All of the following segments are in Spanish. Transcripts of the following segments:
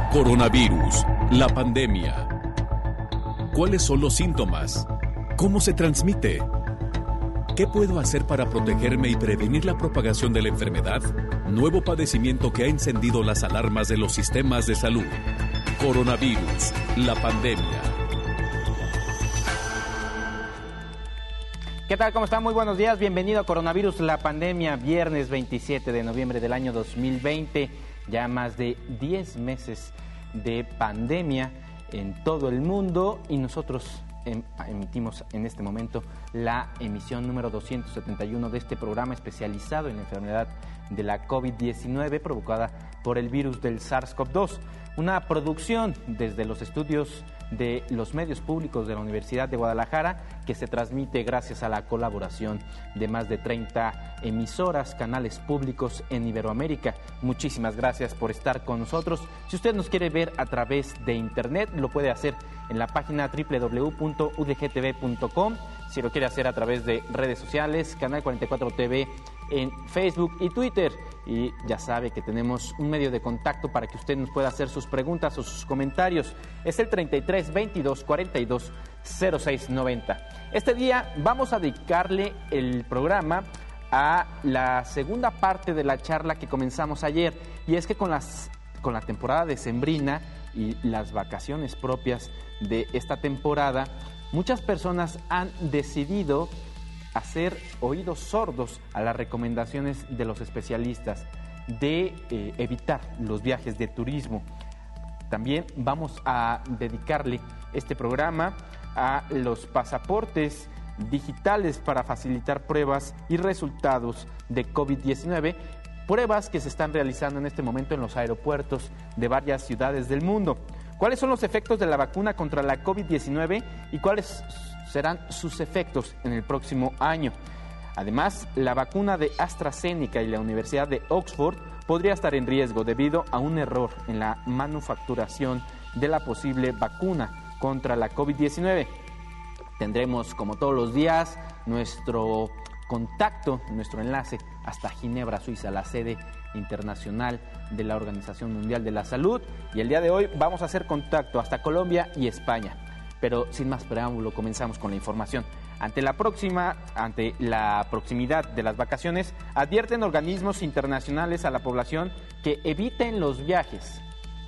Coronavirus, la pandemia. ¿Cuáles son los síntomas? ¿Cómo se transmite? ¿Qué puedo hacer para protegerme y prevenir la propagación de la enfermedad? Nuevo padecimiento que ha encendido las alarmas de los sistemas de salud. Coronavirus, la pandemia. ¿Qué tal? ¿Cómo están? Muy buenos días. Bienvenido a Coronavirus, la pandemia, viernes 27 de noviembre del año 2020. Ya más de 10 meses de pandemia en todo el mundo y nosotros emitimos en este momento la emisión número 271 de este programa especializado en la enfermedad de la COVID-19 provocada por el virus del SARS-CoV-2. Una producción desde los estudios de los medios públicos de la Universidad de Guadalajara que se transmite gracias a la colaboración de más de 30 emisoras, canales públicos en Iberoamérica. Muchísimas gracias por estar con nosotros. Si usted nos quiere ver a través de internet, lo puede hacer en la página www.udgtv.com. Si lo quiere hacer a través de redes sociales, Canal 44 TV en Facebook y Twitter. Y ya sabe que tenemos un medio de contacto para que usted nos pueda hacer sus preguntas o sus comentarios. Es el 33 22 42 06 90. Este día vamos a dedicarle el programa a la segunda parte de la charla que comenzamos ayer. Y es que con la temporada decembrina y las vacaciones propias de esta temporada, muchas personas han decidido hacer oídos sordos a las recomendaciones de los especialistas de evitar los viajes de turismo. También vamos a dedicarle este programa a los pasaportes digitales para facilitar pruebas y resultados de COVID-19, pruebas que se están realizando en este momento en los aeropuertos de varias ciudades del mundo. ¿Cuáles son los efectos de la vacuna contra la COVID-19 y cuáles serán sus efectos en el próximo año? Además, la vacuna de AstraZeneca y la Universidad de Oxford podría estar en riesgo debido a un error en la manufacturación de la posible vacuna contra la COVID-19. Tendremos, como todos los días, nuestro contacto, nuestro enlace hasta Ginebra, Suiza, la sede internacional de la Organización Mundial de la Salud. Y el día de hoy vamos a hacer contacto hasta Colombia y España. Pero sin más preámbulo, comenzamos con la información. Ante la proximidad de las vacaciones, advierten organismos internacionales a la población que eviten los viajes.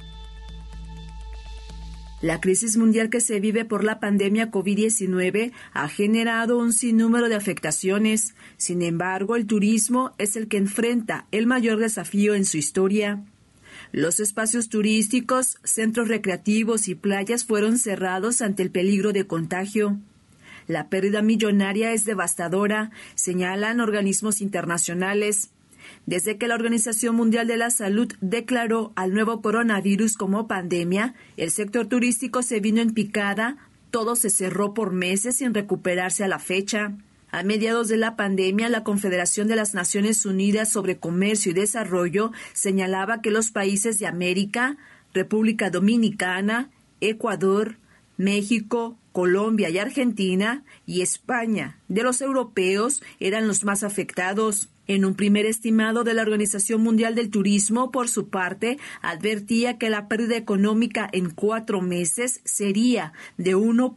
La crisis mundial que se vive por la pandemia COVID-19 ha generado un sinnúmero de afectaciones. Sin embargo, el turismo es el que enfrenta el mayor desafío en su historia. Los espacios turísticos, centros recreativos y playas fueron cerrados ante el peligro de contagio. La pérdida millonaria es devastadora, señalan organismos internacionales. Desde que la Organización Mundial de la Salud declaró al nuevo coronavirus como pandemia, el sector turístico se vino en picada, todo se cerró por meses sin recuperarse a la fecha. A mediados de la pandemia, la Confederación de las Naciones Unidas sobre Comercio y Desarrollo señalaba que los países de América, República Dominicana, Ecuador, México, Colombia y Argentina, y España, de los europeos, eran los más afectados. En un primer estimado de la Organización Mundial del Turismo, por su parte, advertía que la pérdida económica en 4 meses sería de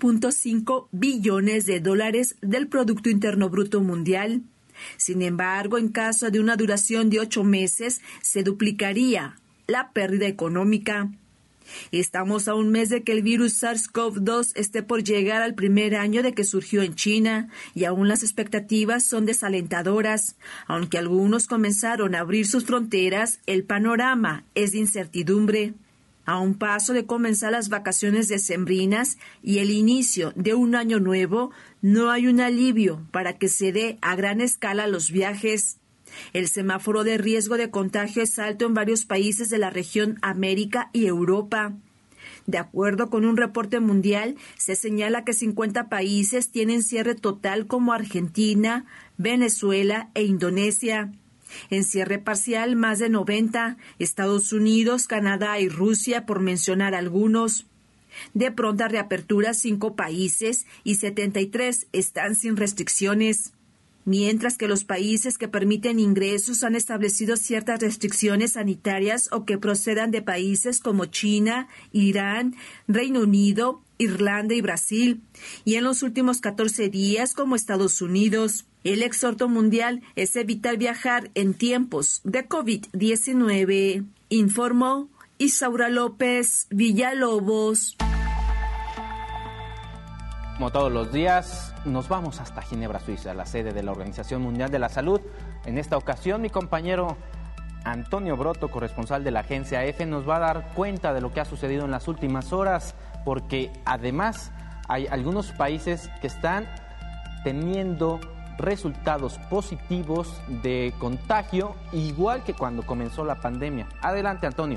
1.5 billones de dólares del Producto Interno Bruto Mundial. Sin embargo, en caso de una duración de 8 meses, se duplicaría la pérdida económica. Estamos a un mes de que el virus SARS-CoV-2 esté por llegar al primer año de que surgió en China y aún las expectativas son desalentadoras. Aunque algunos comenzaron a abrir sus fronteras, el panorama es de incertidumbre. A un paso de comenzar las vacaciones decembrinas y el inicio de un año nuevo, no hay un alivio para que se dé a gran escala los viajes. El semáforo de riesgo de contagio es alto en varios países de la región América y Europa. De acuerdo con un reporte mundial, se señala que 50 países tienen cierre total como Argentina, Venezuela e Indonesia. En cierre parcial, más de 90, Estados Unidos, Canadá y Rusia, por mencionar algunos. De pronta reapertura, 5 países y 73 están sin restricciones. mientras que los países que permiten ingresos han establecido ciertas restricciones sanitarias o que procedan de países como China, Irán, Reino Unido, Irlanda y Brasil, y en los últimos 14 días como Estados Unidos. El exhorto mundial es evitar viajar en tiempos de COVID-19, informó Isaura López Villalobos. Como todos los días, nos vamos hasta Ginebra, Suiza, la sede de la Organización Mundial de la Salud. En esta ocasión, mi compañero Antonio Broto, corresponsal de la agencia EFE, nos va a dar cuenta de lo que ha sucedido en las últimas horas, porque además hay algunos países que están teniendo resultados positivos de contagio, igual que cuando comenzó la pandemia. Adelante, Antonio.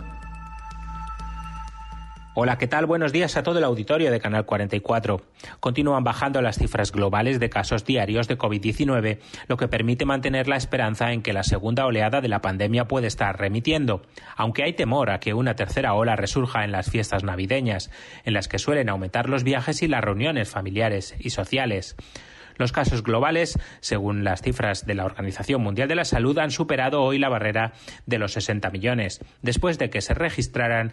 Hola, ¿qué tal? Buenos días a todo el auditorio de Canal 44. Continúan bajando las cifras globales de casos diarios de COVID-19, lo que permite mantener la esperanza en que la segunda oleada de la pandemia puede estar remitiendo, aunque hay temor a que una tercera ola resurja en las fiestas navideñas, en las que suelen aumentar los viajes y las reuniones familiares y sociales. Los casos globales, según las cifras de la Organización Mundial de la Salud, han superado hoy la barrera de los 60 millones, después de que se registraran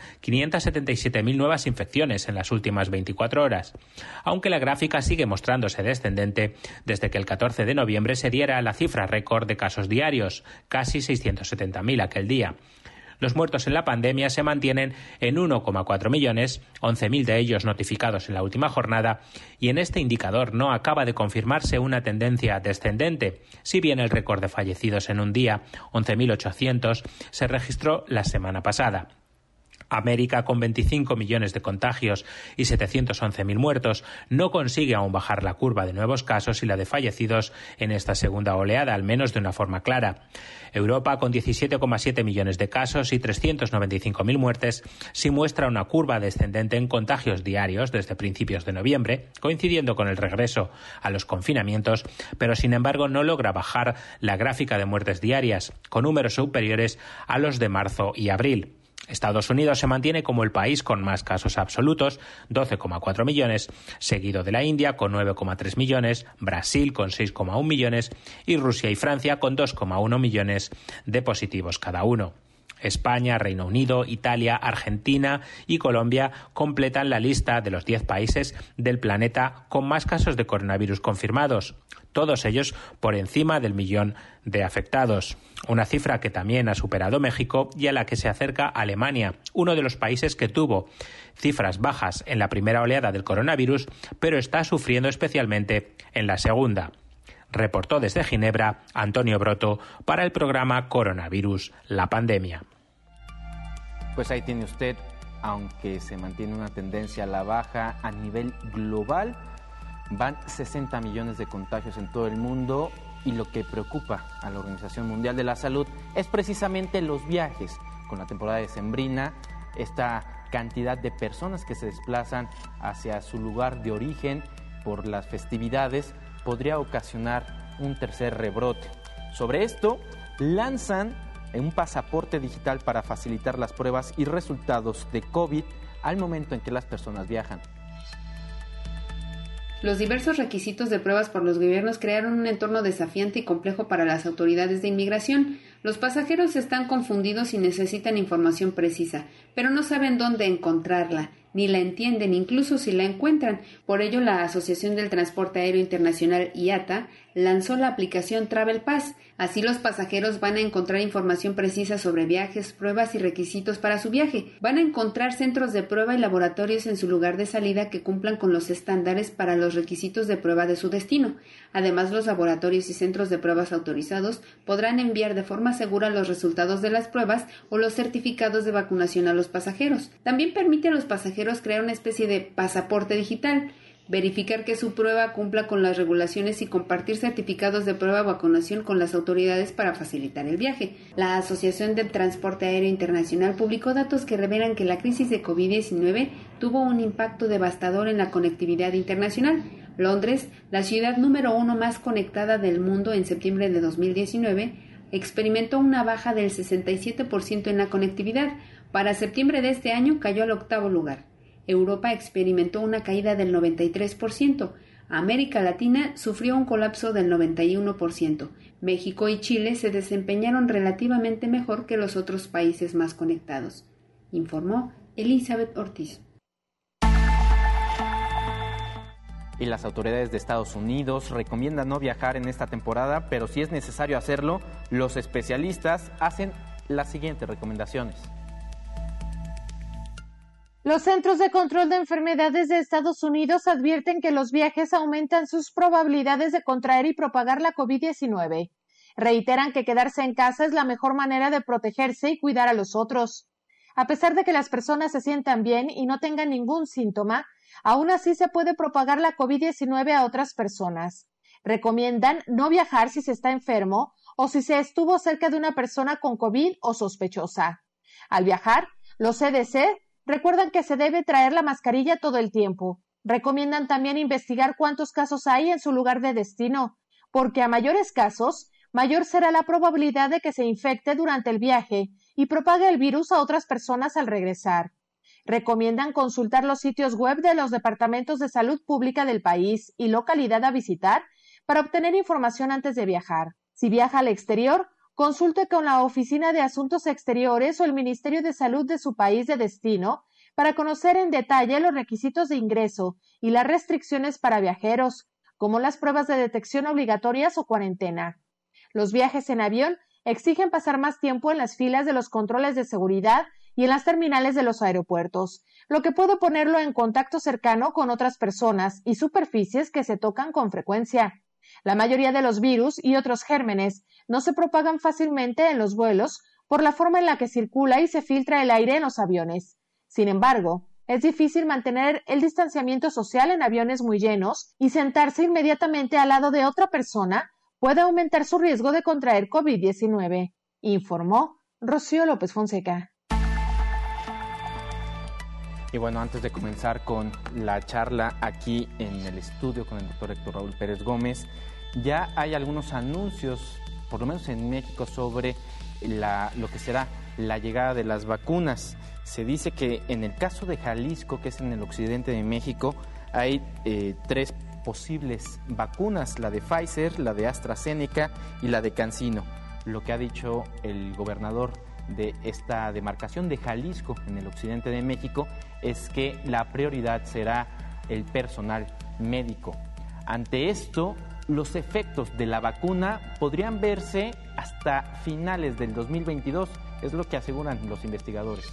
577.000 nuevas infecciones en las últimas 24 horas, aunque la gráfica sigue mostrándose descendente desde que el 14 de noviembre se diera la cifra récord de casos diarios, casi 670.000 aquel día. Los muertos en la pandemia se mantienen en 1,4 millones, 11.000 de ellos notificados en la última jornada, y en este indicador no acaba de confirmarse una tendencia descendente, si bien el récord de fallecidos en un día, 11.800, se registró la semana pasada. América, con 25 millones de contagios y 711.000 muertos, no consigue aún bajar la curva de nuevos casos y la de fallecidos en esta segunda oleada, al menos de una forma clara. Europa, con 17,7 millones de casos y 395.000 muertes, sí muestra una curva descendente en contagios diarios desde principios de noviembre, coincidiendo con el regreso a los confinamientos, pero sin embargo no logra bajar la gráfica de muertes diarias, con números superiores a los de marzo y abril. Estados Unidos se mantiene como el país con más casos absolutos, 12,4 millones, seguido de la India con 9,3 millones, Brasil con 6,1 millones y Rusia y Francia con 2,1 millones de positivos cada uno. España, Reino Unido, Italia, Argentina y Colombia completan la lista de los 10 países del planeta con más casos de coronavirus confirmados, todos ellos por encima del 1 millón de afectados. Una cifra que también ha superado México y a la que se acerca Alemania, uno de los países que tuvo cifras bajas en la primera oleada del coronavirus, pero está sufriendo especialmente en la segunda. Reportó desde Ginebra Antonio Broto para el programa Coronavirus, la pandemia. Pues ahí tiene usted, aunque se mantiene una tendencia a la baja a nivel global, van 60 millones de contagios en todo el mundo y lo que preocupa a la Organización Mundial de la Salud es precisamente los viajes. Con la temporada decembrina, esta cantidad de personas que se desplazan hacia su lugar de origen por las festividades podría ocasionar un tercer rebrote. Sobre esto, lanzan un pasaporte digital para facilitar las pruebas y resultados de COVID al momento en que las personas viajan. Los diversos requisitos de pruebas por los gobiernos crearon un entorno desafiante y complejo para las autoridades de inmigración. Los pasajeros están confundidos y necesitan información precisa, pero no saben dónde encontrarla, ni la entienden, incluso si la encuentran. Por ello, la Asociación del Transporte Aéreo Internacional, IATA, lanzó la aplicación Travel Pass. Así los pasajeros van a encontrar información precisa sobre viajes, pruebas y requisitos para su viaje. Van a encontrar centros de prueba y laboratorios en su lugar de salida que cumplan con los estándares para los requisitos de prueba de su destino. Además, los laboratorios y centros de pruebas autorizados podrán enviar de forma segura los resultados de las pruebas o los certificados de vacunación a los pasajeros. También permite a los pasajeros crear una especie de pasaporte digital, verificar que su prueba cumpla con las regulaciones y compartir certificados de prueba o vacunación con las autoridades para facilitar el viaje. La Asociación del Transporte Aéreo Internacional publicó datos que revelan que la crisis de COVID-19 tuvo un impacto devastador en la conectividad internacional. Londres, la ciudad número 1 más conectada del mundo en septiembre de 2019, experimentó una baja del 67% en la conectividad. Para septiembre de este año cayó al 8º lugar. Europa experimentó una caída del 93%. América Latina sufrió un colapso del 91%. México y Chile se desempeñaron relativamente mejor que los otros países más conectados, informó Elizabeth Ortiz. Y las autoridades de Estados Unidos recomiendan no viajar en esta temporada, pero si es necesario hacerlo, los especialistas hacen las siguientes recomendaciones. Los Centros de Control de Enfermedades de Estados Unidos advierten que los viajes aumentan sus probabilidades de contraer y propagar la COVID-19. Reiteran que quedarse en casa es la mejor manera de protegerse y cuidar a los otros. A pesar de que las personas se sientan bien y no tengan ningún síntoma, aún así se puede propagar la COVID-19 a otras personas. Recomiendan no viajar si se está enfermo o si se estuvo cerca de una persona con COVID o sospechosa. Al viajar, los CDC recuerdan que se debe traer la mascarilla todo el tiempo. Recomiendan también investigar cuántos casos hay en su lugar de destino, porque a mayores casos, mayor será la probabilidad de que se infecte durante el viaje y propague el virus a otras personas al regresar. Recomiendan consultar los sitios web de los departamentos de salud pública del país y localidad a visitar para obtener información antes de viajar. Si viaja al exterior, consulte con la Oficina de Asuntos Exteriores o el Ministerio de Salud de su país de destino para conocer en detalle los requisitos de ingreso y las restricciones para viajeros, como las pruebas de detección obligatorias o cuarentena. Los viajes en avión exigen pasar más tiempo en las filas de los controles de seguridad y en las terminales de los aeropuertos, lo que puede ponerlo en contacto cercano con otras personas y superficies que se tocan con frecuencia. La mayoría de los virus y otros gérmenes no se propagan fácilmente en los vuelos por la forma en la que circula y se filtra el aire en los aviones. Sin embargo, es difícil mantener el distanciamiento social en aviones muy llenos y sentarse inmediatamente al lado de otra persona puede aumentar su riesgo de contraer COVID-19, informó Rocío López Fonseca. Y bueno, antes de comenzar con la charla aquí en el estudio con el doctor Héctor Raúl Pérez Gómez, ya hay algunos anuncios, por lo menos en México, sobre lo que será la llegada de las vacunas. Se dice que en el caso de Jalisco, que es en el occidente de México, hay 3 posibles vacunas, la de Pfizer, la de AstraZeneca y la de CanSino. Lo que ha dicho el gobernador de esta demarcación de Jalisco, en el occidente de México, es que la prioridad será el personal médico. Ante esto, los efectos de la vacuna podrían verse hasta finales del 2022, es lo que aseguran los investigadores.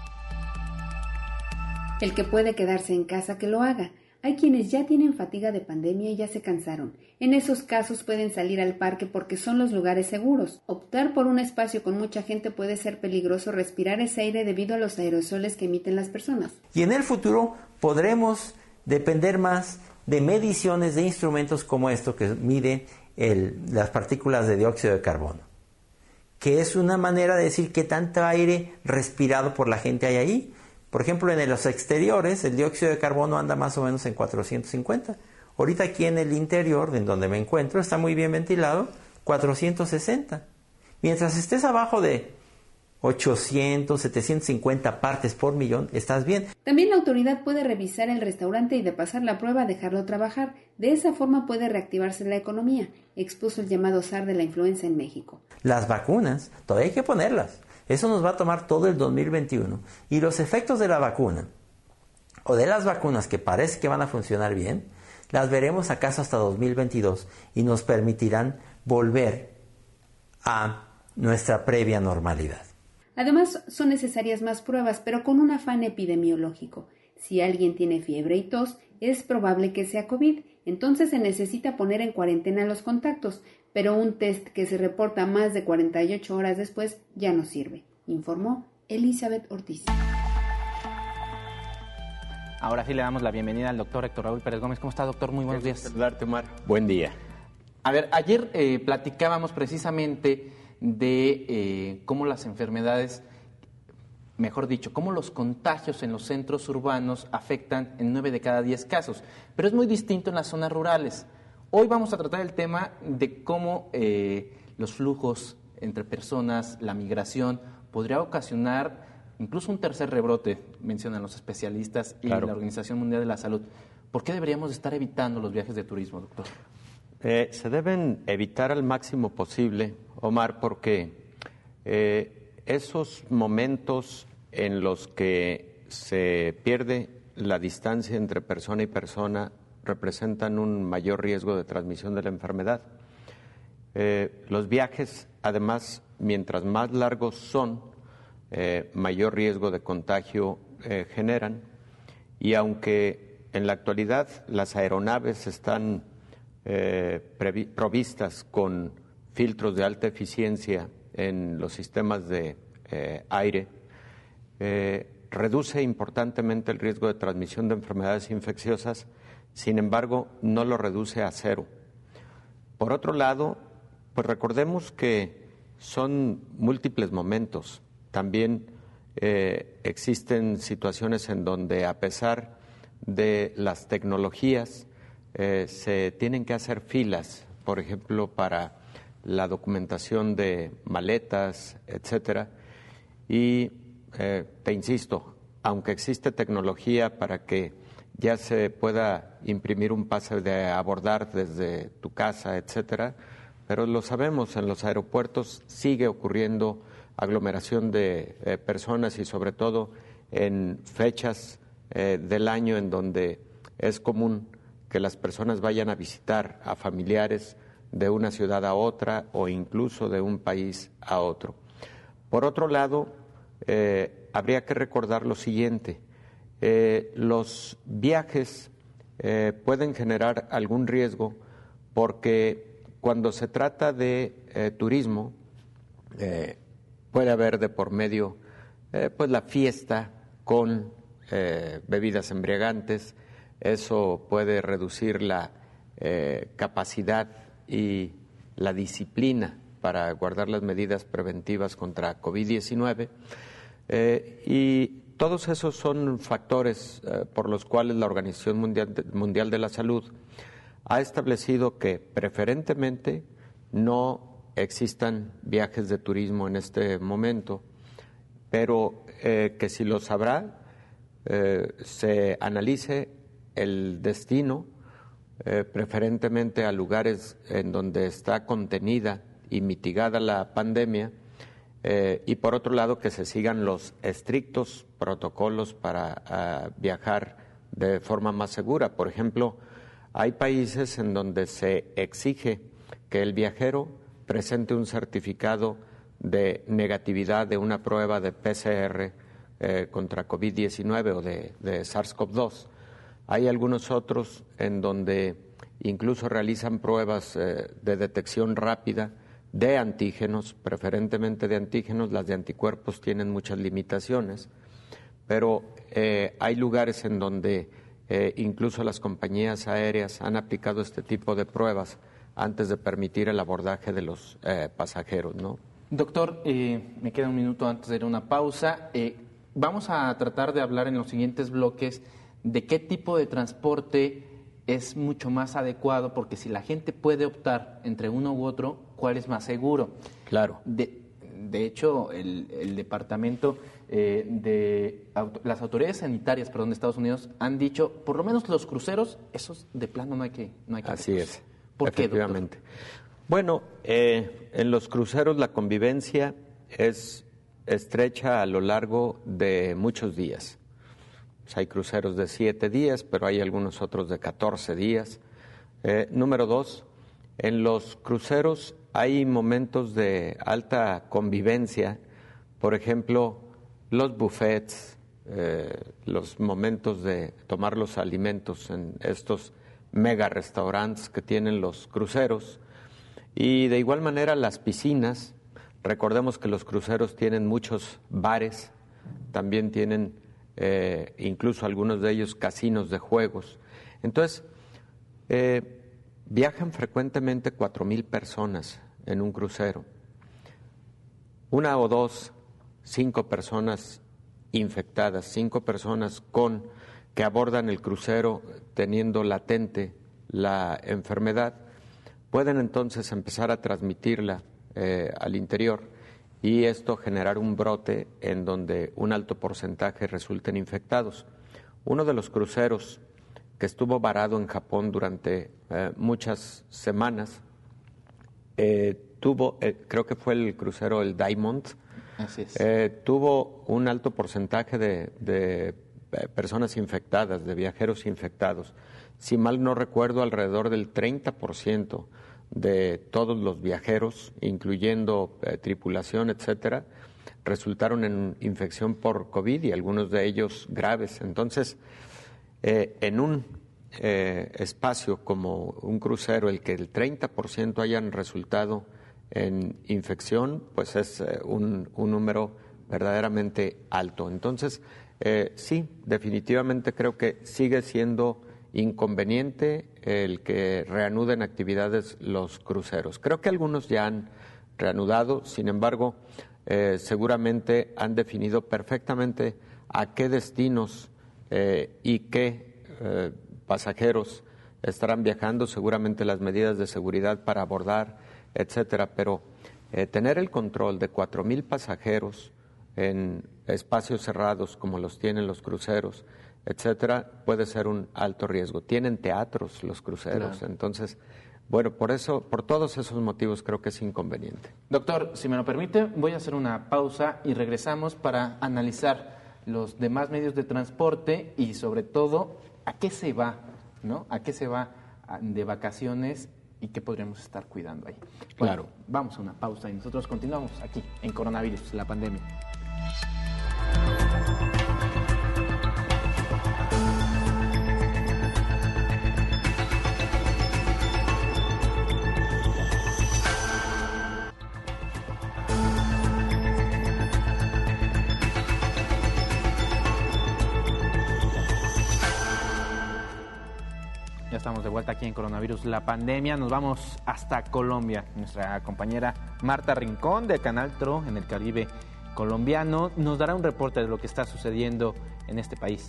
El que puede quedarse en casa, que lo haga. Hay quienes ya tienen fatiga de pandemia y ya se cansaron. En esos casos pueden salir al parque porque son los lugares seguros. Optar por un espacio con mucha gente puede ser peligroso respirar ese aire debido a los aerosoles que emiten las personas. Y en el futuro podremos depender más de mediciones de instrumentos como esto que miden las partículas de dióxido de carbono, que es una manera de decir qué tanto aire respirado por la gente hay ahí. Por ejemplo, en los exteriores, el dióxido de carbono anda más o menos en 450. Ahorita aquí en el interior, en donde me encuentro, está muy bien ventilado, 460. Mientras estés abajo de 800, 750 partes por millón, estás bien. También la autoridad puede revisar el restaurante y de pasar la prueba dejarlo trabajar. De esa forma puede reactivarse la economía, expuso el llamado zar de la influenza en México. Las vacunas, todavía hay que ponerlas. Eso nos va a tomar todo el 2021. Y los efectos de la vacuna, o de las vacunas que parece que van a funcionar bien, las veremos acaso hasta 2022 y nos permitirán volver a nuestra previa normalidad. Además, son necesarias más pruebas, pero con un afán epidemiológico. Si alguien tiene fiebre y tos, es probable que sea COVID. Entonces se necesita poner en cuarentena los contactos, pero un test que se reporta más de 48 horas después ya no sirve, informó Elizabeth Ortiz. Ahora sí le damos la bienvenida al doctor Héctor Raúl Pérez Gómez. ¿Cómo está, doctor? Muy buenos días. Saludarte, Omar. Buen día. A ver, ayer platicábamos precisamente de cómo las enfermedades, mejor dicho, cómo los contagios en los centros urbanos afectan en 9 de cada 10 casos, pero es muy distinto en las zonas rurales. Hoy vamos a tratar el tema de cómo los flujos entre personas, la migración, podría ocasionar incluso un tercer rebrote, mencionan los especialistas y la Organización Mundial de la Salud. ¿Por qué deberíamos estar evitando los viajes de turismo, doctor? Se deben evitar al máximo posible, Omar, porque esos momentos en los que se pierde la distancia entre persona y persona representan un mayor riesgo de transmisión de la enfermedad. Los viajes, además, mientras más largos son, mayor riesgo de contagio generan, y aunque en la actualidad las aeronaves están provistas con filtros de alta eficiencia en los sistemas de aire, reduce importantemente el riesgo de transmisión de enfermedades infecciosas, sin embargo, no lo reduce a cero. Por otro lado, pues recordemos que son múltiples momentos. También existen situaciones en donde, a pesar de las tecnologías, se tienen que hacer filas, por ejemplo, para la documentación de maletas, etcétera. Y te insisto, aunque existe tecnología para que ya se pueda imprimir un pase de abordar desde tu casa, etcétera, pero lo sabemos, en los aeropuertos sigue ocurriendo aglomeración de personas, y sobre todo en fechas del año en donde es común que las personas vayan a visitar a familiares de una ciudad a otra o incluso de un país a otro. Por otro lado, habría que recordar lo siguiente: los viajes pueden generar algún riesgo porque cuando se trata de turismo puede haber de por medio pues la fiesta con bebidas embriagantes. Eso puede reducir la capacidad y la disciplina para guardar las medidas preventivas contra COVID-19, y todos esos son factores por los cuales la Organización Mundial de la Salud ha establecido que preferentemente no existan viajes de turismo en este momento, pero que si los habrá, se analice el destino, preferentemente a lugares en donde está contenida y mitigada la pandemia, y por otro lado que se sigan los estrictos protocolos para viajar de forma más segura. Por ejemplo, hay países en donde se exige que el viajero presente un certificado de negatividad de una prueba de PCR contra COVID-19 o de SARS-CoV-2. Hay algunos otros en donde incluso realizan pruebas de detección rápida de antígenos, preferentemente de antígenos. Las de anticuerpos tienen muchas limitaciones, pero hay lugares en donde incluso las compañías aéreas han aplicado este tipo de pruebas antes de permitir el abordaje de los pasajeros, ¿no? Doctor, me queda un minuto antes de ir a una pausa. Vamos a tratar de hablar en los siguientes bloques de qué tipo de transporte es mucho más adecuado, porque si la gente puede optar entre uno u otro, ¿cuál es más seguro? Claro. De hecho, el departamento las autoridades sanitarias, de Estados Unidos han dicho, por lo menos los cruceros, esos de plano no hay que Así hacerlos. es. ¿Por qué, doctor? Efectivamente. Bueno, en los cruceros la convivencia es estrecha a lo largo de muchos días. Pues hay cruceros de 7 días, pero hay algunos otros de 14 días. Número 2, en los cruceros hay momentos de alta convivencia, por ejemplo, los buffets, los momentos de tomar los alimentos en estos mega restaurantes que tienen los cruceros, y de igual manera las piscinas. Recordemos que los cruceros tienen muchos bares, también tienen incluso algunos de ellos casinos de juegos. Entonces, viajan frecuentemente 4,000 personas en un crucero. 1 o 2, 5 personas infectadas, 5 personas que abordan el crucero teniendo latente la enfermedad, pueden entonces empezar a transmitirla al interior, y esto generar un brote en donde un alto porcentaje resulten infectados. Uno de los cruceros que estuvo varado en Japón durante muchas semanas. Creo que fue el crucero, el Diamond. Así es. Tuvo un alto porcentaje de personas infectadas, de viajeros infectados. Si mal no recuerdo, alrededor del 30% de todos los viajeros, incluyendo tripulación, etcétera, resultaron en infección por COVID y algunos de ellos graves. Entonces, en un espacio como un crucero, el que el 30% hayan resultado en infección, pues es un número verdaderamente alto. Entonces, sí, definitivamente creo que sigue siendo inconveniente el que reanuden actividades los cruceros. Creo que algunos ya han reanudado, sin embargo, seguramente han definido perfectamente a qué destinos y qué pasajeros estarán viajando, seguramente las medidas de seguridad para abordar, etcétera, pero tener el control de 4,000 pasajeros en espacios cerrados como los tienen los cruceros, etcétera, puede ser un alto riesgo. Tienen teatros los cruceros, claro. Entonces, bueno, por todos esos motivos creo que es inconveniente. Doctor, si me lo permite, voy a hacer una pausa y regresamos para analizar los demás medios de transporte y sobre todo a qué se va, ¿no? A qué se va de vacaciones y qué podríamos estar cuidando ahí. Bueno, claro. Vamos a una pausa y nosotros continuamos aquí en Coronavirus, la pandemia. Ya estamos de vuelta aquí en Coronavirus, la pandemia. Nos vamos hasta Colombia. Nuestra compañera Marta Rincón de Canal TRO en el Caribe colombiano nos dará un reporte de lo que está sucediendo en este país.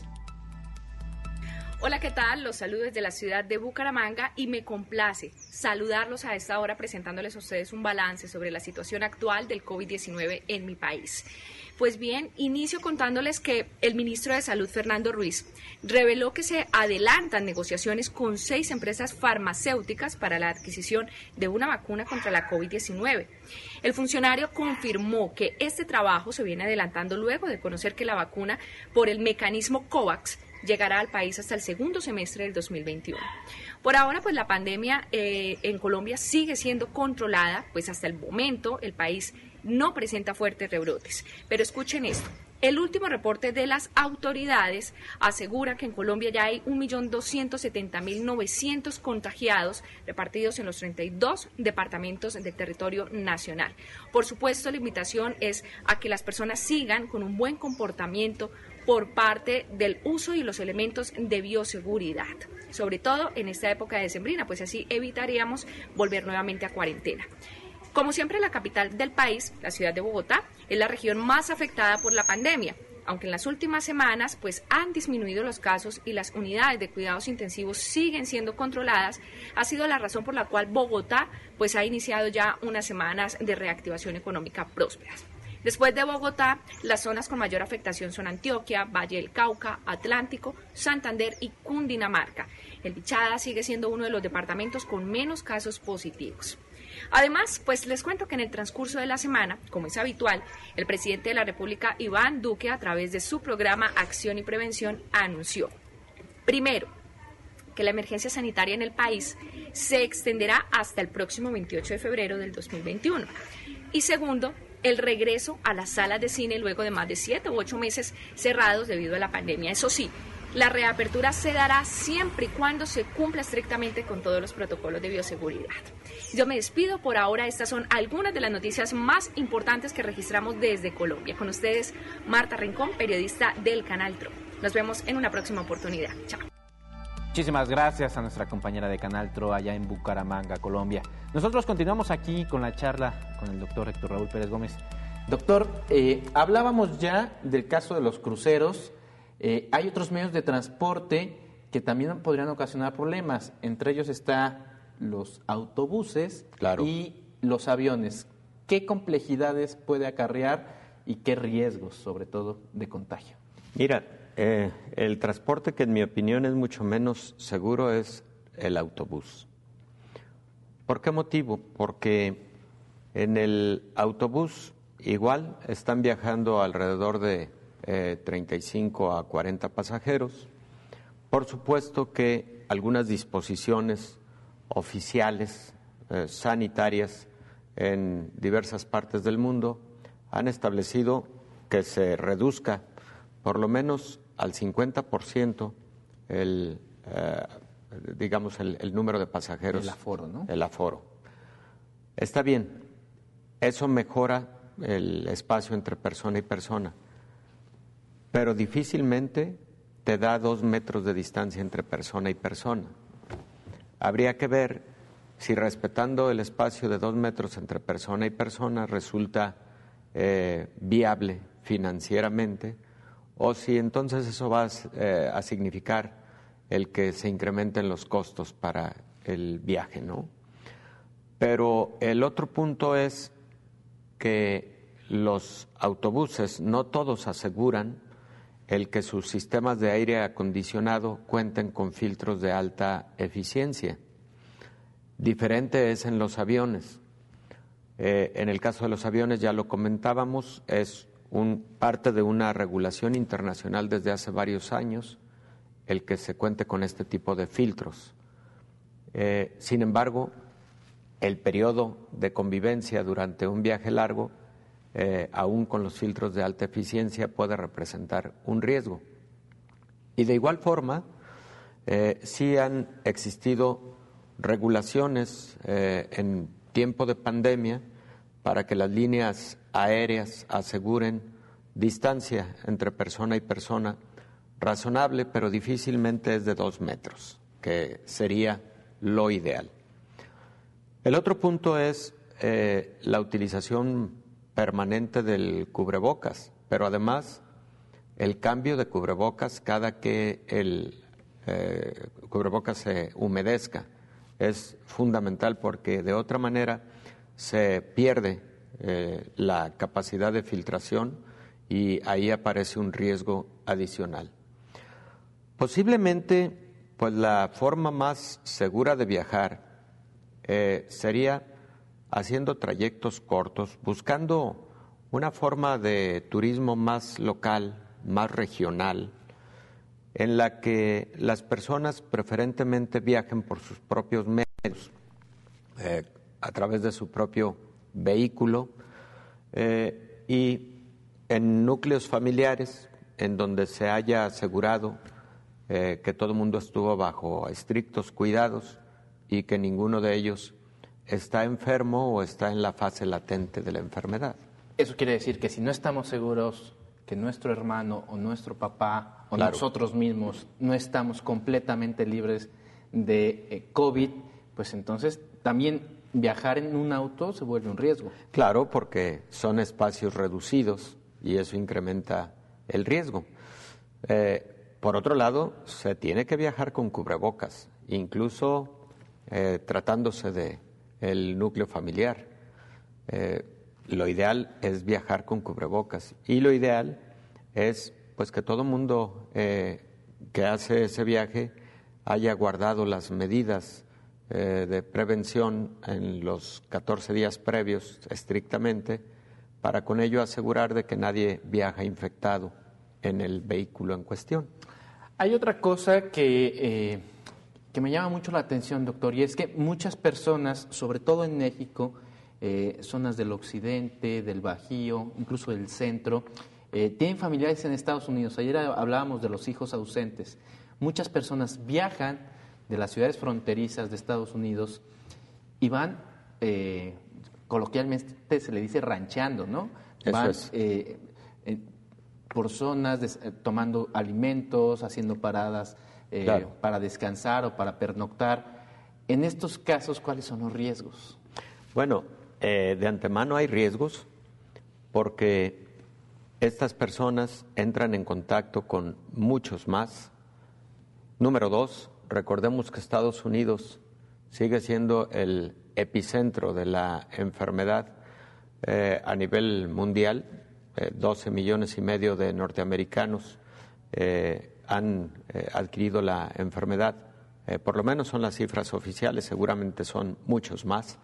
Hola, ¿qué tal? Los saludo desde la ciudad de Bucaramanga y me complace saludarlos a esta hora presentándoles a ustedes un balance sobre la situación actual del COVID-19 en mi país. Pues bien, inicio contándoles que el ministro de Salud, Fernando Ruiz, reveló que se adelantan negociaciones con 6 empresas farmacéuticas para la adquisición de una vacuna contra la COVID-19. El funcionario confirmó que este trabajo se viene adelantando luego de conocer que la vacuna por el mecanismo COVAX llegará al país hasta el segundo semestre del 2021. Por ahora, pues la pandemia en Colombia sigue siendo controlada, pues hasta el momento el país no presenta fuertes rebrotes. Pero escuchen esto. El último reporte de las autoridades asegura que en Colombia ya hay 1.270.900 contagiados repartidos en los 32 departamentos del territorio nacional. Por supuesto, la invitación es a que las personas sigan con un buen comportamiento por parte del uso y los elementos de bioseguridad, sobre todo en esta época decembrina, pues así evitaríamos volver nuevamente a cuarentena. Como siempre, la capital del país, la ciudad de Bogotá, es la región más afectada por la pandemia, aunque en las últimas semanas pues han disminuido los casos y las unidades de cuidados intensivos siguen siendo controladas, ha sido la razón por la cual Bogotá pues ha iniciado ya unas semanas de reactivación económica prósperas. Después de Bogotá, las zonas con mayor afectación son Antioquia, Valle del Cauca, Atlántico, Santander y Cundinamarca. El Bichada sigue siendo uno de los departamentos con menos casos positivos. Además, pues les cuento que en el transcurso de la semana, como es habitual, el presidente de la República, Iván Duque, a través de su programa Acción y Prevención, anunció, primero, que la emergencia sanitaria en el país se extenderá hasta el próximo 28 de febrero del 2021. Y segundo, el regreso a las salas de cine luego de más de 7 u 8 meses cerrados debido a la pandemia. Eso sí, la reapertura se dará siempre y cuando se cumpla estrictamente con todos los protocolos de bioseguridad. Yo me despido por ahora. Estas son algunas de las noticias más importantes que registramos desde Colombia. Con ustedes, Marta Rincón, periodista del Canal TRO. Nos vemos en una próxima oportunidad. Chao. Muchísimas gracias a nuestra compañera de Canal TRO allá en Bucaramanga, Colombia. Nosotros continuamos aquí con la charla con el doctor Héctor Raúl Pérez Gómez. Doctor, hablábamos ya del caso de los cruceros. Hay otros medios de transporte que también podrían ocasionar problemas. Entre ellos está los autobuses, claro, y los aviones. ¿Qué complejidades puede acarrear y qué riesgos, sobre todo, de contagio? Mira, el transporte que en mi opinión es mucho menos seguro es el autobús. ¿Por qué motivo? Porque en el autobús igual están viajando alrededor de 35 a 40 pasajeros. Por supuesto que algunas disposiciones oficiales sanitarias en diversas partes del mundo han establecido que se reduzca por lo menos al 50% el número de pasajeros. El aforo, ¿no? El aforo. Está bien, eso mejora el espacio entre persona y persona, pero difícilmente te da 2 metros de distancia entre persona y persona. Habría que ver si respetando el espacio de 2 metros entre persona y persona resulta viable financieramente, o si entonces eso va a significar el que se incrementen los costos para el viaje, ¿no? Pero el otro punto es que los autobuses no todos aseguran el que sus sistemas de aire acondicionado cuenten con filtros de alta eficiencia. Diferente es en los aviones. En el caso de los aviones, ya lo comentábamos, es parte de una regulación internacional desde hace varios años el que se cuente con este tipo de filtros. Sin embargo, el periodo de convivencia durante un viaje largo, aún con los filtros de alta eficiencia, puede representar un riesgo. Y de igual forma, sí han existido regulaciones en tiempo de pandemia para que las líneas aéreas aseguren distancia entre persona y persona razonable, pero difícilmente es de 2 metros, que sería lo ideal. El otro punto es la utilización permanente del cubrebocas, pero además el cambio de cubrebocas cada que el cubrebocas se humedezca es fundamental, porque de otra manera se pierde la capacidad de filtración y ahí aparece un riesgo adicional. Posiblemente, pues la forma más segura de viajar sería haciendo trayectos cortos, buscando una forma de turismo más local, más regional, en la que las personas preferentemente viajen por sus propios medios, a través de su propio vehículo, y en núcleos familiares en donde se haya asegurado que todo el mundo estuvo bajo estrictos cuidados y que ninguno de ellos está enfermo o está en la fase latente de la enfermedad. Eso quiere decir que si no estamos seguros que nuestro hermano o nuestro papá o claro, nosotros mismos no estamos completamente libres de COVID, pues entonces también viajar en un auto se vuelve un riesgo. Claro, porque son espacios reducidos y eso incrementa el riesgo. Por otro lado, se tiene que viajar con cubrebocas, incluso tratándose de el núcleo familiar. Lo ideal es viajar con cubrebocas y lo ideal es pues que todo mundo que hace ese viaje haya guardado las medidas de prevención en los 14 días previos estrictamente, para con ello asegurar de que nadie viaja infectado en el vehículo en cuestión. Hay otra cosa que me llama mucho la atención, doctor, y es que muchas personas, sobre todo en México, zonas del occidente, del Bajío, incluso del centro, tienen familiares en Estados Unidos. Ayer hablábamos de los hijos ausentes. Muchas personas viajan de las ciudades fronterizas de Estados Unidos y van, coloquialmente se le dice rancheando, ¿no? Van por zonas, tomando alimentos, haciendo paradas claro, para descansar o para pernoctar. En estos casos, ¿cuáles son los riesgos? Bueno, de antemano hay riesgos porque estas personas entran en contacto con muchos más. Número 2, recordemos que Estados Unidos sigue siendo el epicentro de la enfermedad a nivel mundial. 12 millones y medio de norteamericanos han adquirido la enfermedad. Por lo menos son las cifras oficiales, seguramente son muchos más.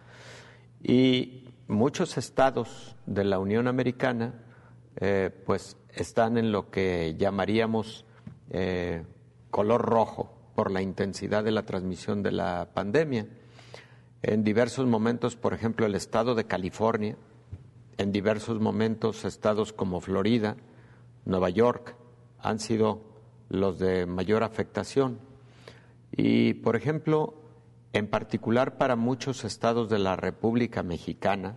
Y muchos estados de la Unión Americana pues están en lo que llamaríamos color rojo por la intensidad de la transmisión de la pandemia. En diversos momentos, por ejemplo, el estado de California, en diversos momentos estados como Florida, Nueva York, han sido los de mayor afectación. Y, por ejemplo, en particular para muchos estados de la República Mexicana,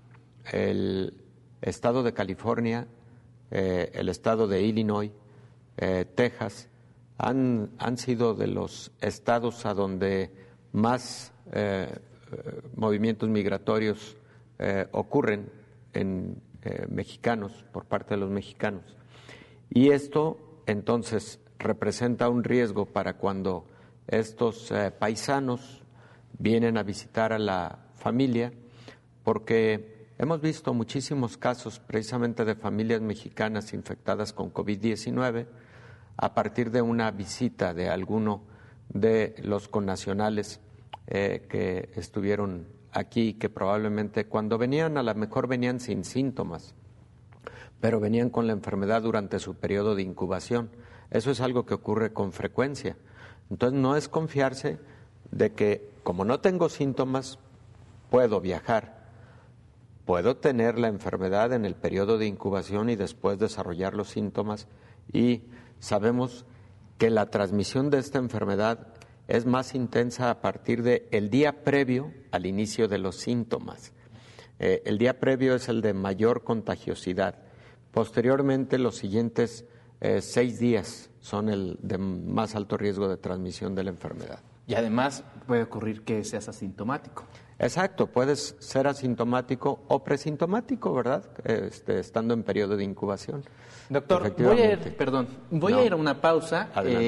el estado de California, el estado de Illinois, Texas, han sido de los estados a donde más movimientos migratorios ocurren en mexicanos, por parte de los mexicanos. Y esto, entonces, representa un riesgo para cuando estos paisanos vienen a visitar a la familia, porque hemos visto muchísimos casos precisamente de familias mexicanas infectadas con COVID-19 a partir de una visita de alguno de los connacionales que estuvieron aquí, que probablemente cuando venían a lo mejor venían sin síntomas, pero venían con la enfermedad durante su periodo de incubación. Eso es algo que ocurre con frecuencia. Entonces no es confiarse de que como no tengo síntomas puedo viajar. Puedo tener la enfermedad en el periodo de incubación y después desarrollar los síntomas, y sabemos que la transmisión de esta enfermedad es más intensa a partir del día previo al inicio de los síntomas. El día previo es el de mayor contagiosidad. Posteriormente, los siguientes 6 días son el de más alto riesgo de transmisión de la enfermedad. Y además puede ocurrir que seas asintomático. Exacto, puedes ser asintomático o presintomático, ¿verdad? Estando en periodo de incubación. Doctor, voy a ir a una pausa.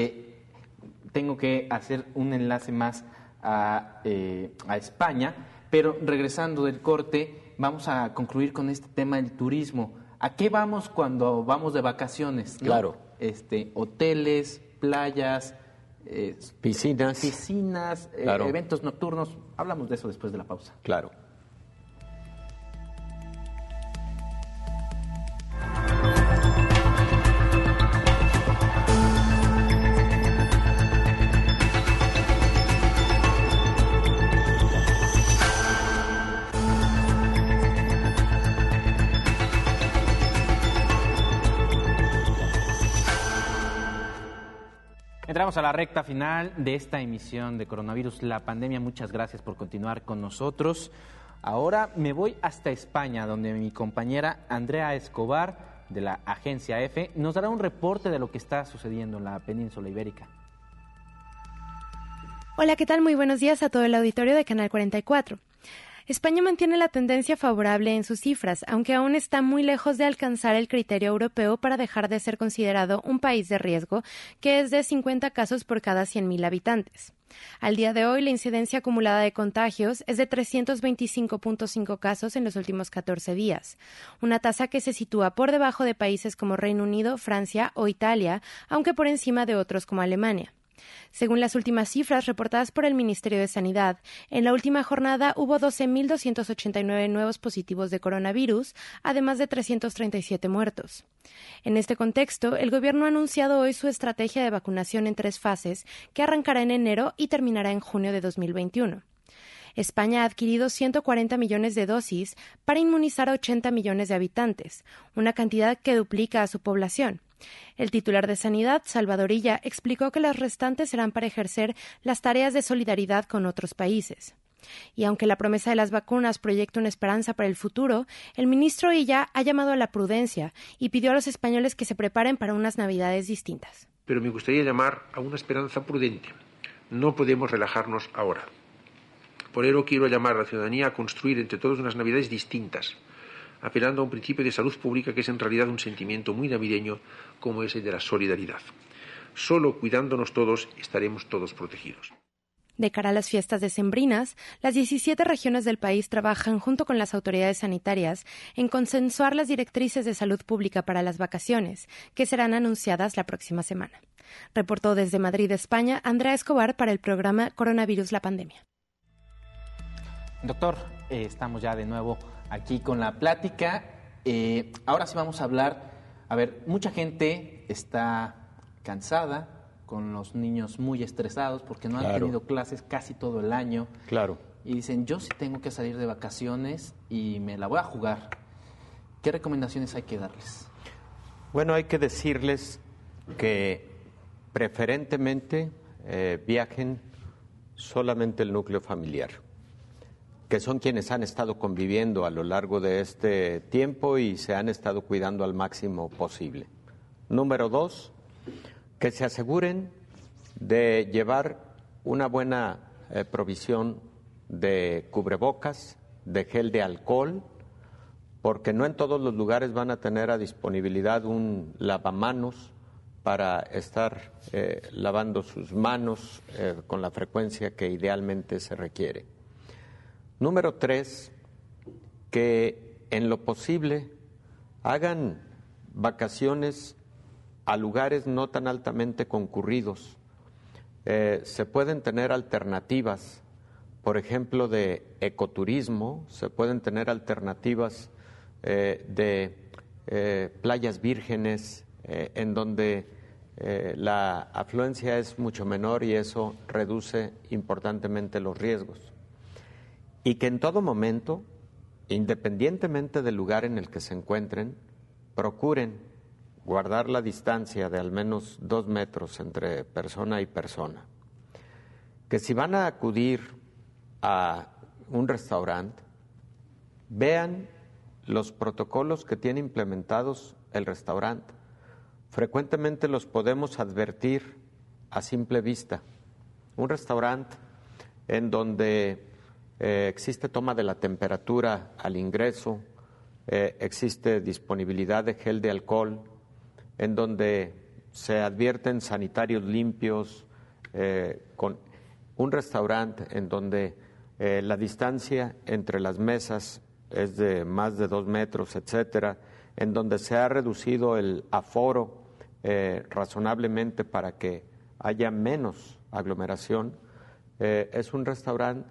Tengo que hacer un enlace más a España, pero regresando del corte vamos a concluir con este tema del turismo. ¿A qué vamos cuando vamos de vacaciones? ¿No? Claro. Hoteles, playas, piscinas, claro. Eventos nocturnos. Hablamos de eso después de la pausa. Claro. Entramos a la recta final de esta emisión de Coronavirus, la pandemia. Muchas gracias por continuar con nosotros. Ahora me voy hasta España, donde mi compañera Andrea Escobar, de la agencia EFE, nos dará un reporte de lo que está sucediendo en la península ibérica. Hola, ¿qué tal? Muy buenos días a todo el auditorio de Canal 44. España mantiene la tendencia favorable en sus cifras, aunque aún está muy lejos de alcanzar el criterio europeo para dejar de ser considerado un país de riesgo, que es de 50 casos por cada 100.000 habitantes. Al día de hoy, la incidencia acumulada de contagios es de 325.5 casos en los últimos 14 días, una tasa que se sitúa por debajo de países como Reino Unido, Francia o Italia, aunque por encima de otros como Alemania. Según las últimas cifras reportadas por el Ministerio de Sanidad, en la última jornada hubo 12.289 nuevos positivos de coronavirus, además de 337 muertos. En este contexto, el Gobierno ha anunciado hoy su estrategia de vacunación en 3 fases, que arrancará en enero y terminará en junio de 2021. España ha adquirido 140 millones de dosis para inmunizar a 80 millones de habitantes, una cantidad que duplica a su población. El titular de Sanidad, Salvador Illa, explicó que las restantes serán para ejercer las tareas de solidaridad con otros países. Y aunque la promesa de las vacunas proyecta una esperanza para el futuro, el ministro Illa ha llamado a la prudencia y pidió a los españoles que se preparen para unas Navidades distintas. Pero me gustaría llamar a una esperanza prudente. No podemos relajarnos ahora. Por ello quiero llamar a la ciudadanía a construir entre todos unas Navidades distintas, apelando a un principio de salud pública que es en realidad un sentimiento muy navideño, como es el de la solidaridad. Solo cuidándonos todos estaremos todos protegidos. De cara a las fiestas decembrinas, las 17 regiones del país trabajan junto con las autoridades sanitarias en consensuar las directrices de salud pública para las vacaciones, que serán anunciadas la próxima semana. Reportó desde Madrid, España, Andrea Escobar para el programa Coronavirus, la pandemia. Doctor, estamos ya de nuevo aquí con la plática. Ahora sí vamos a hablar. A ver, mucha gente está cansada, con los niños muy estresados porque no han tenido clases casi todo el año. Claro. Y dicen, yo sí tengo que salir de vacaciones y me la voy a jugar. ¿Qué recomendaciones hay que darles? Bueno, hay que decirles que preferentemente viajen solamente el núcleo familiar, que son quienes han estado conviviendo a lo largo de este tiempo y se han estado cuidando al máximo posible. Número 2, que se aseguren de llevar una buena provisión de cubrebocas, de gel de alcohol, porque no en todos los lugares van a tener a disponibilidad un lavamanos para estar lavando sus manos con la frecuencia que idealmente se requiere. Número 3, que en lo posible hagan vacaciones a lugares no tan altamente concurridos. Se pueden tener alternativas, por ejemplo, de ecoturismo, se pueden tener alternativas de playas vírgenes, en donde la afluencia es mucho menor y eso reduce importantemente los riesgos. Y que en todo momento, independientemente del lugar en el que se encuentren, procuren guardar la distancia de al menos 2 metros entre persona y persona. Que si van a acudir a un restaurante, vean los protocolos que tiene implementados el restaurante. Frecuentemente los podemos advertir a simple vista. Un restaurante en donde existe toma de la temperatura al ingreso, existe disponibilidad de gel de alcohol, en donde se advierten sanitarios limpios, con un restaurante en donde la distancia entre las mesas es de más de 2 metros, etcétera, en donde se ha reducido el aforo razonablemente para que haya menos aglomeración, es un restaurante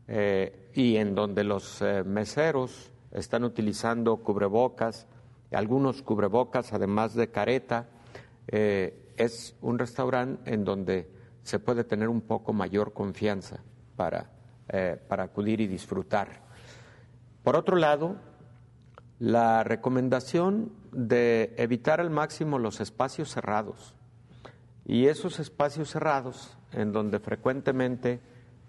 y en donde los meseros están utilizando cubrebocas, algunos cubrebocas además de careta. Es un restaurante en donde se puede tener un poco mayor confianza para acudir y disfrutar. Por otro lado, la recomendación de evitar al máximo los espacios cerrados, y esos espacios cerrados en donde frecuentemente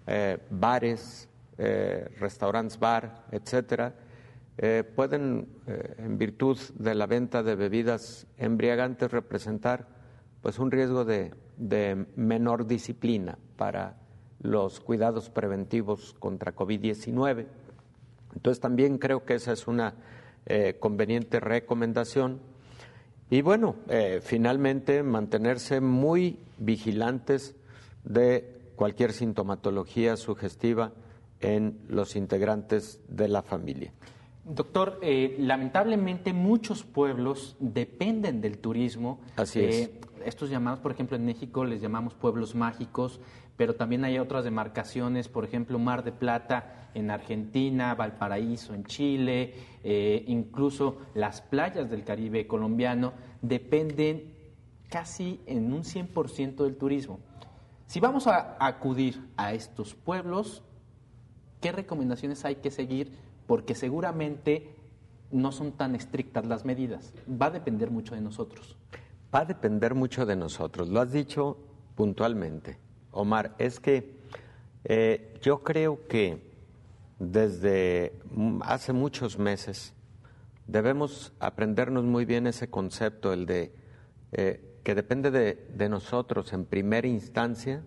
bares, restaurantes bar, etcétera, pueden, en virtud de la venta de bebidas embriagantes, representar pues un riesgo de menor disciplina para los cuidados preventivos contra COVID-19. Entonces también creo que esa es una conveniente recomendación. Y bueno, finalmente mantenerse muy vigilantes de cualquier sintomatología sugestiva en los integrantes de la familia. Doctor, lamentablemente muchos pueblos dependen del turismo. Así es. Estos llamados, por ejemplo, en México les llamamos pueblos mágicos, pero también hay otras demarcaciones, por ejemplo, Mar de Plata en Argentina, Valparaíso en Chile, incluso las playas del Caribe colombiano dependen casi en un 100% del turismo. Si vamos a acudir a estos pueblos, ¿qué recomendaciones hay que seguir? Porque seguramente no son tan estrictas las medidas. Va a depender mucho de nosotros. Va a depender mucho de nosotros. Lo has dicho puntualmente, Omar. Es que yo creo que desde hace muchos meses debemos aprendernos muy bien ese concepto, el de que depende de nosotros en primera instancia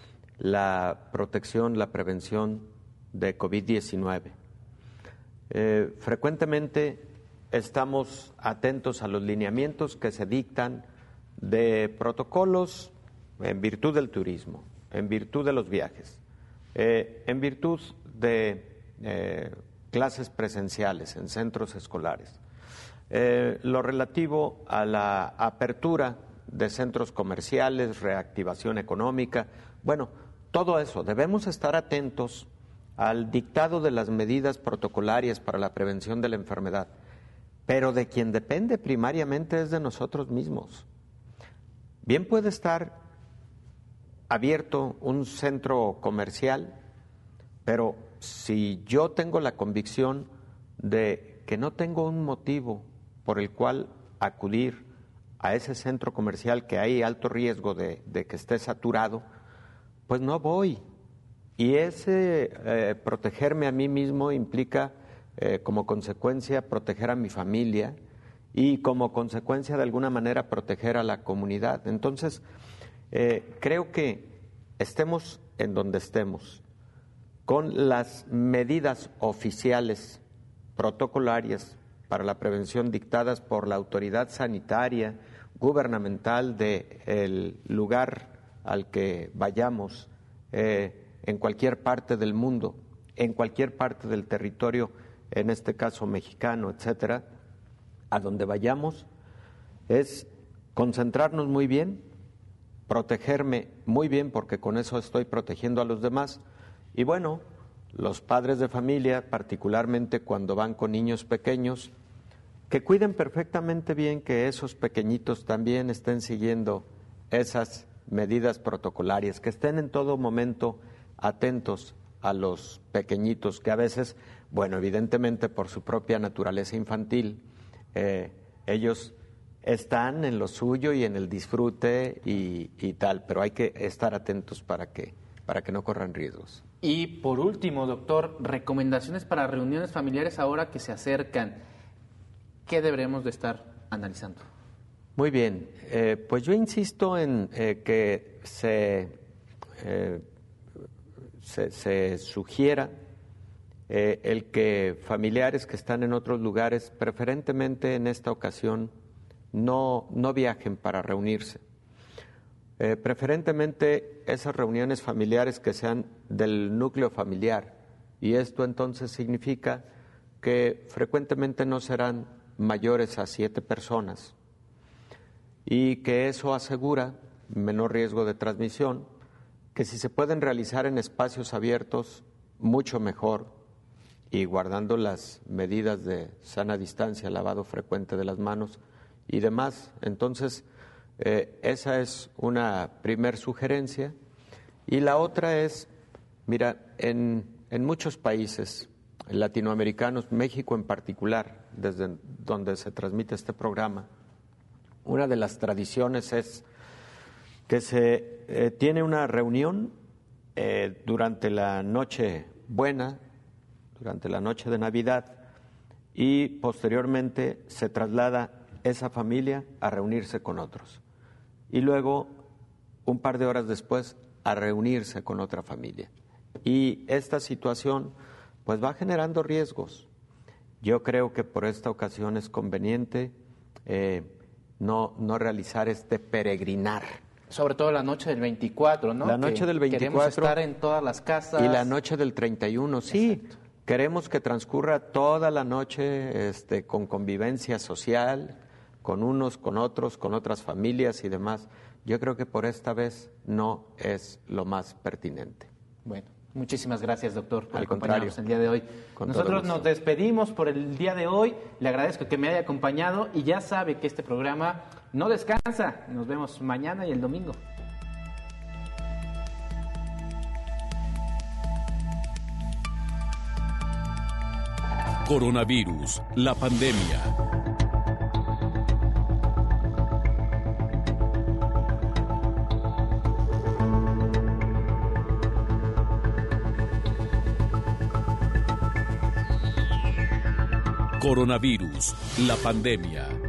la protección, la prevención de COVID-19. Frecuentemente estamos atentos a los lineamientos que se dictan de protocolos en virtud del turismo, en virtud de los viajes. en virtud de clases presenciales en centros escolares. Lo relativo a la apertura de centros comerciales, reactivación económica, bueno, todo eso, debemos estar atentos al dictado de las medidas protocolarias para la prevención de la enfermedad, pero de quien depende primariamente es de nosotros mismos. Bien puede estar abierto un centro comercial, pero si yo tengo la convicción de que no tengo un motivo por el cual acudir a ese centro comercial que hay alto riesgo de que esté saturado, pues no voy. Y ese protegerme a mí mismo implica como consecuencia proteger a mi familia y como consecuencia de alguna manera proteger a la comunidad. Entonces, creo que estemos en donde estemos, con las medidas oficiales protocolarias para la prevención dictadas por la autoridad sanitaria gubernamental del lugar al que vayamos, en cualquier parte del mundo, en cualquier parte del territorio, en este caso mexicano, etcétera, a donde vayamos, es concentrarnos muy bien, protegerme muy bien, porque con eso estoy protegiendo a los demás. Y bueno, los padres de familia, particularmente cuando van con niños pequeños, que cuiden perfectamente bien que esos pequeñitos también estén siguiendo esas medidas protocolarias, que estén en todo momento atentos a los pequeñitos, que a veces, bueno, evidentemente por su propia naturaleza infantil, ellos están en lo suyo y en el disfrute y tal, pero hay que estar atentos para que no corran riesgos. Y por último, doctor, recomendaciones para reuniones familiares ahora que se acercan. ¿Qué deberemos de estar analizando? Muy bien, pues yo insisto en que se sugiera el que familiares que están en otros lugares, preferentemente en esta ocasión, no viajen para reunirse. Preferentemente esas reuniones familiares que sean del núcleo familiar, y esto entonces significa que frecuentemente no serán mayores a 7 personas y que eso asegura menor riesgo de transmisión, que si se pueden realizar en espacios abiertos, mucho mejor, y guardando las medidas de sana distancia, lavado frecuente de las manos y demás. Entonces, esa es una primer sugerencia. Y la otra es, mira, en muchos países latinoamericanos, México en particular, desde donde se transmite este programa, una de las tradiciones es que se tiene una reunión durante la noche buena, durante la noche de Navidad, y posteriormente se traslada esa familia a reunirse con otros. Y luego, un par de horas después, a reunirse con otra familia. Y esta situación pues va generando riesgos. Yo creo que por esta ocasión es conveniente no realizar este peregrinar. Sobre todo la noche del 24, ¿no? La noche del 24. Queremos estar en todas las casas. Y la noche del 31, sí. Exacto. Queremos que transcurra toda la noche con convivencia social, con unos, con otros, con otras familias y demás. Yo creo que por esta vez no es lo más pertinente. Bueno, muchísimas gracias, doctor, por Al acompañarnos contrario, el día de hoy. Nosotros nos despedimos por el día de hoy. Le agradezco que me haya acompañado y ya sabe que este programa no descansa. Nos vemos mañana y el domingo. Coronavirus, la pandemia. Coronavirus, la pandemia.